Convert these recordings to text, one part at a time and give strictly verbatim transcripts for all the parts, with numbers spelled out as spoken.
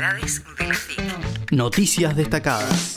novedades de la F I C. Noticias destacadas.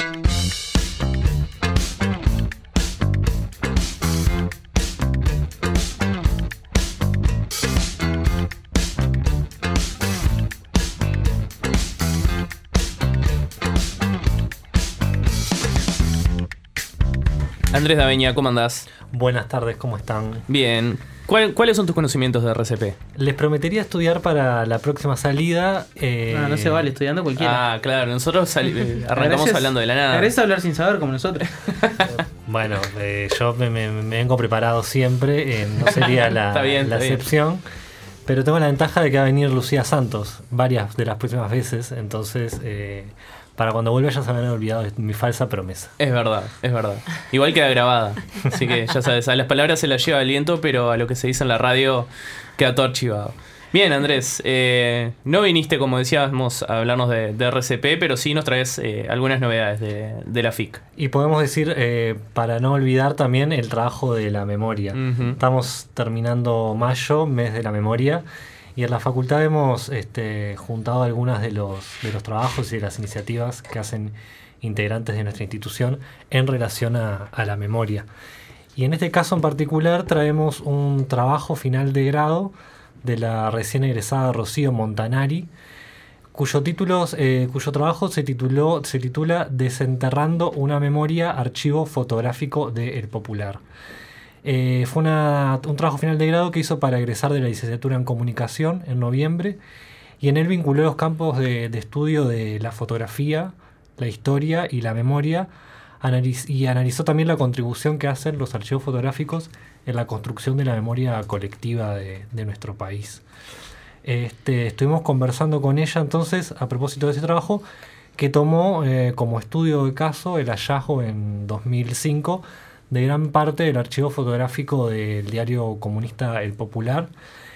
Andrés Daveña, ¿cómo andás? Buenas tardes, ¿cómo están? Bien. ¿Cuál, ¿Cuáles son tus conocimientos de R C P? Les prometería estudiar para la próxima salida. Eh... No, no se vale, estudiando cualquiera. Ah, claro, nosotros sali- arrancamos Gracias, hablando de la nada. Regresa a hablar sin saber como nosotros. Bueno, eh, yo me, me, me vengo preparado siempre, eh, no sería la, Está bien, la está excepción. Bien. Pero tengo la ventaja de que va a venir Lucía Santos varias de las próximas veces, entonces eh, para cuando vuelva ya se me han olvidado de mi falsa promesa. Es verdad, es verdad. Igual queda grabada, así que ya sabes, a las palabras se las lleva el viento, pero a lo que se dice en la radio queda todo archivado. Bien, Andrés, eh, no viniste, como decíamos, a hablarnos de, de R C P, pero sí nos traes eh, algunas novedades de, de la F I C. Y podemos decir, eh, para no olvidar también el trabajo de la memoria. Uh-huh. Estamos terminando mayo, mes de la memoria, y en la facultad hemos este, juntado algunas de los, de los trabajos y de las iniciativas que hacen integrantes de nuestra institución en relación a, a la memoria. Y en este caso en particular traemos un trabajo final de grado de la recién egresada Rocío Montanari, cuyo título, eh, cuyo trabajo se tituló, se titula Desenterrando una memoria, archivo fotográfico de El Popular. Eh, fue una, un trabajo final de grado que hizo para egresar de la licenciatura en comunicación en noviembre, y en él vinculó los campos de, de estudio de la fotografía, la historia y la memoria, analiz- y analizó también la contribución que hacen los archivos fotográficos en la construcción de la memoria colectiva de, de nuestro país. Este, estuvimos conversando con ella entonces a propósito de ese trabajo, que tomó eh, como estudio de caso el hallazgo en dos mil cinco de gran parte del archivo fotográfico del diario comunista El Popular.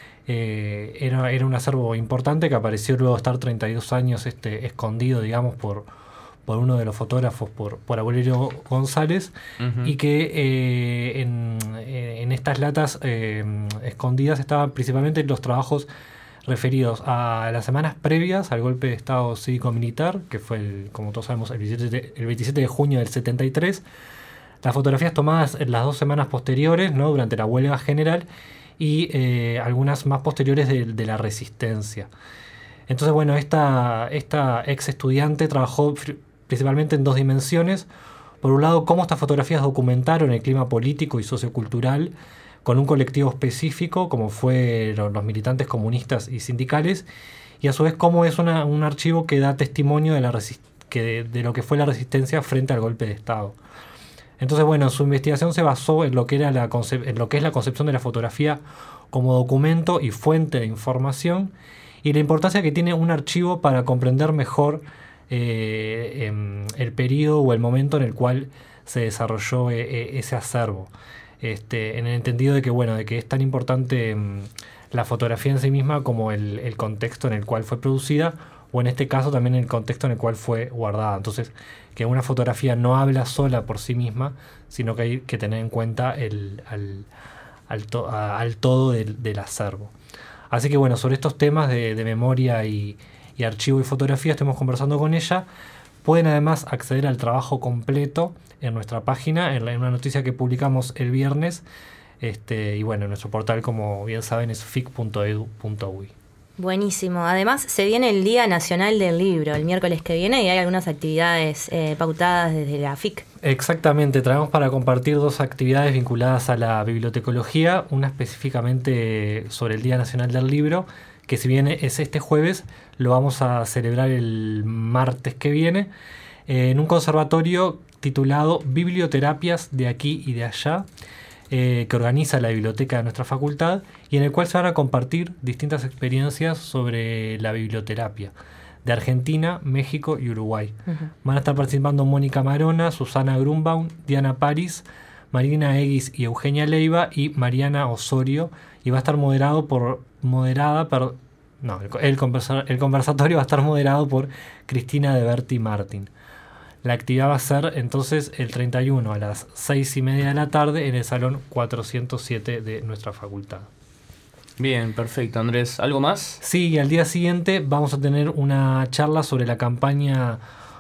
Eh, era, era un acervo importante que apareció luego de estar treinta y dos años este, escondido, digamos, por, por uno de los fotógrafos, por, por Aurelio González, uh-huh. y que eh, en, en estas latas eh, escondidas estaban principalmente los trabajos referidos a las semanas previas al golpe de Estado cívico-militar, que fue, el, como todos sabemos, el veintisiete, de, el veintisiete de junio del setenta y tres, las fotografías tomadas en las dos semanas posteriores, ¿no?, durante la huelga general, y eh, algunas más posteriores de, de la resistencia. Entonces, bueno, esta, esta ex estudiante trabajó principalmente en dos dimensiones. Por un lado, cómo estas fotografías documentaron el clima político y sociocultural con un colectivo específico, como fueron los militantes comunistas y sindicales, y a su vez cómo es una, un archivo que da testimonio de, la resist- que de, de lo que fue la resistencia frente al golpe de Estado. Entonces, bueno, su investigación se basó en lo que era la concep- en lo que es la concepción de la fotografía como documento y fuente de información, y la importancia que tiene un archivo para comprender mejor eh, eh, el periodo o el momento en el cual se desarrolló eh, ese acervo. Este, en el entendido de que, bueno, de que es tan importante um, la fotografía en sí misma como el, el contexto en el cual fue producida, o en este caso también el contexto en el cual fue guardada. Entonces, que una fotografía no habla sola por sí misma, sino que hay que tener en cuenta el, al, al, to, a, al todo del, del acervo. Así que bueno, sobre estos temas de, de memoria y, y archivo y fotografía estuvimos conversando con ella. Pueden además acceder al trabajo completo en nuestra página, en, la, en una noticia que publicamos el viernes, este, y bueno, en nuestro portal, como bien saben, es fic punto edu punto uy. Buenísimo. Además, se viene el Día Nacional del Libro el miércoles que viene, y hay algunas actividades eh, pautadas desde la F I C. Exactamente, traemos para compartir dos actividades vinculadas a la bibliotecología, una específicamente sobre el Día Nacional del Libro, que si bien es este jueves, lo vamos a celebrar el martes que viene, eh, en un conservatorio titulado Biblioterapias de aquí y de allá, Eh, que organiza la biblioteca de nuestra facultad, y en el cual se van a compartir distintas experiencias sobre la biblioterapia de Argentina, México y Uruguay. Uh-huh. Van a estar participando Mónica Marona, Susana Grunbaum, Diana París, Marina Eguis y Eugenia Leiva, y Mariana Osorio, y va a estar moderado por moderada per, no, el, el, conversa, el conversatorio va a estar moderado por Cristina de Berti Martín. La actividad va a ser entonces el treinta y uno a las seis y media de la tarde en el salón cuatrocientos siete de nuestra facultad. Bien, perfecto, Andrés. ¿Algo más? Sí, y al día siguiente vamos a tener una charla sobre la campaña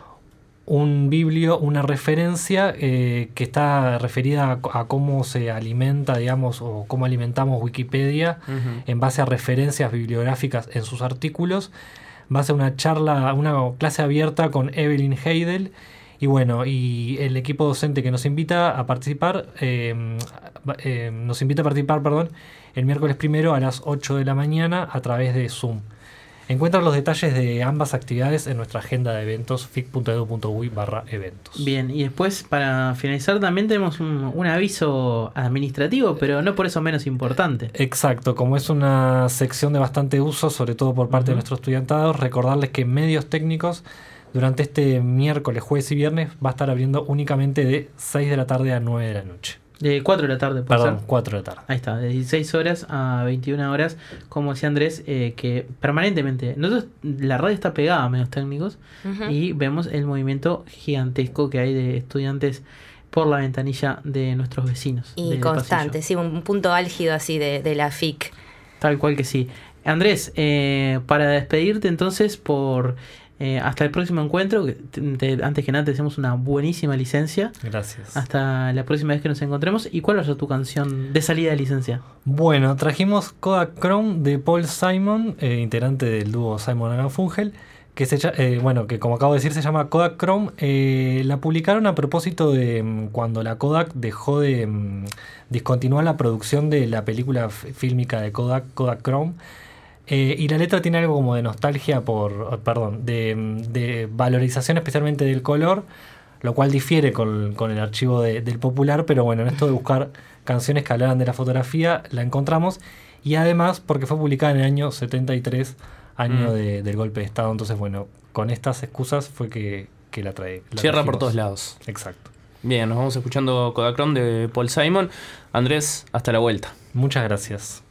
Un Biblio, una referencia eh, que está referida a, a cómo se alimenta, digamos, o cómo alimentamos Wikipedia uh-huh. en base a referencias bibliográficas en sus artículos. Va a ser una charla, una clase abierta con Evelyn Heidel. Y bueno, y el equipo docente que nos invita a participar, eh, eh, nos invita a participar, perdón, el miércoles primero a las ocho de la mañana a través de Zoom. Encuentran los detalles de ambas actividades en nuestra agenda de eventos, fic punto edu punto uy barra eventos. Bien, y después para finalizar también tenemos un, un aviso administrativo, pero no por eso menos importante. Exacto, como es una sección de bastante uso, sobre todo por parte uh-huh. de nuestros estudiantados, recordarles que Medios Técnicos durante este miércoles, jueves y viernes va a estar abriendo únicamente de seis de la tarde a nueve de la noche. De cuatro de la tarde, ¿puede Perdón, ser? cuatro de la tarde. Ahí está, de dieciséis horas a veintiuna horas, como decía Andrés, eh, que permanentemente, nosotros, la radio está pegada a Medios Técnicos uh-huh. y vemos el movimiento gigantesco que hay de estudiantes por la ventanilla de nuestros vecinos. Y constante, sí, un punto álgido así de, de la F I C. Tal cual que sí. Andrés, eh, para despedirte entonces por... Eh, hasta el próximo encuentro, que te, te, antes que nada te deseamos una buenísima licencia. Gracias. Hasta la próxima vez que nos encontremos. ¿Y cuál va a ser tu canción de salida de licencia? Bueno, trajimos Kodak Chrome de Paul Simon, eh, integrante del dúo Simon and Garfunkel, que se eh, bueno, que como acabo de decir se llama Kodak Chrome. Eh, la publicaron a propósito de um, cuando la Kodak dejó de um, discontinuar la producción de la película f- fílmica de Kodak, Kodak Chrome. Eh, y la letra tiene algo como de nostalgia por, perdón, de, de valorización especialmente del color, lo cual difiere con, con el archivo de, del popular, pero bueno, en esto de buscar canciones que hablaran de la fotografía, la encontramos, y además porque fue publicada en el año setenta y tres, año mm. de, del golpe de Estado, entonces bueno, con estas excusas fue que, que la trae. La Cierra trajimos. por todos lados. Exacto. Bien, nos vamos escuchando Kodachrome de Paul Simon. Andrés, hasta la vuelta. Muchas gracias.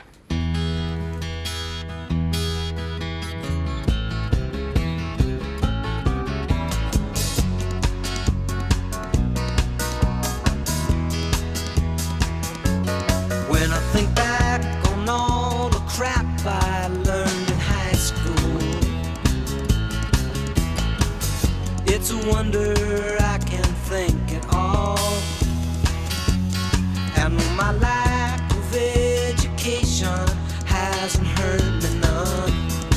It's a wonder I can think at all. And my lack of education hasn't hurt me none.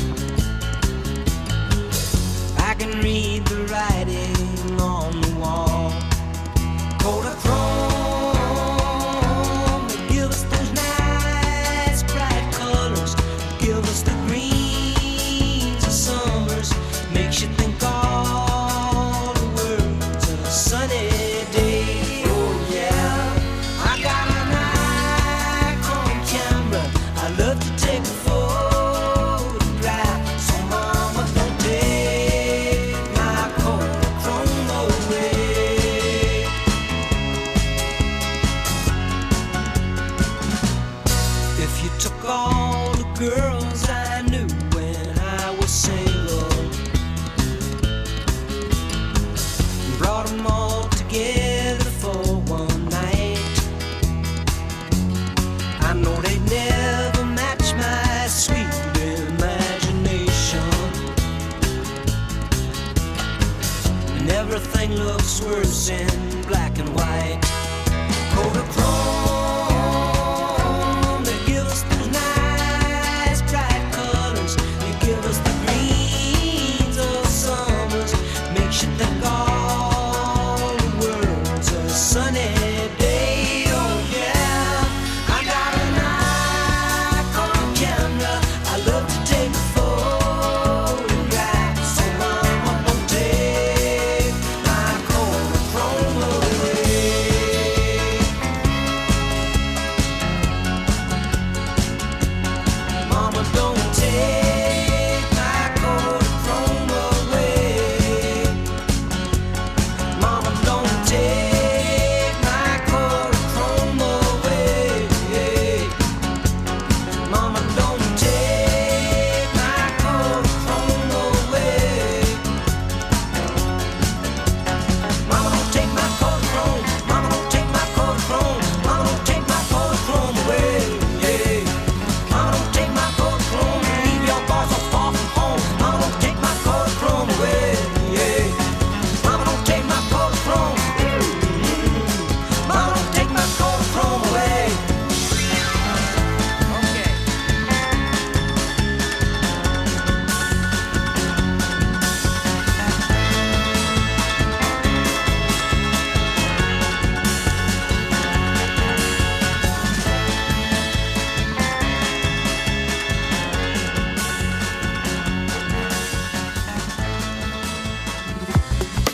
I can read the writing on the wall. Kodachrome, they give us those nice bright colors, give us the greens of summers, makes you think all sunny day. Oh yeah, I got an Nikon camera, I love to take a photograph. So mama, don't take my Kodachrome away. If you took all the girls I knew when I was single, brought them all together for one night, I know they'd never match my sweet imagination. And everything looks worse in black and white. Kodachrome, they give us those nice bright colors, they give us the greens of summers, makes you think all sunny day. Oh yeah, I got an Nikon camera, I love to take a photograph. So mama, don't take my Kodachrome away.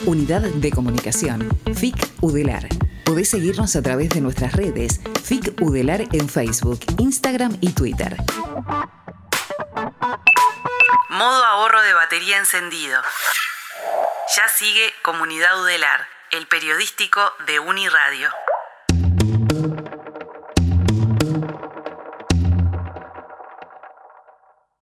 Unidad de Comunicación, F I C Udelar. Podés seguirnos a través de nuestras redes, F I C Udelar en Facebook, Instagram y Twitter. Modo ahorro de batería encendido. Ya sigue Comunidad Udelar, el periodístico de Uniradio.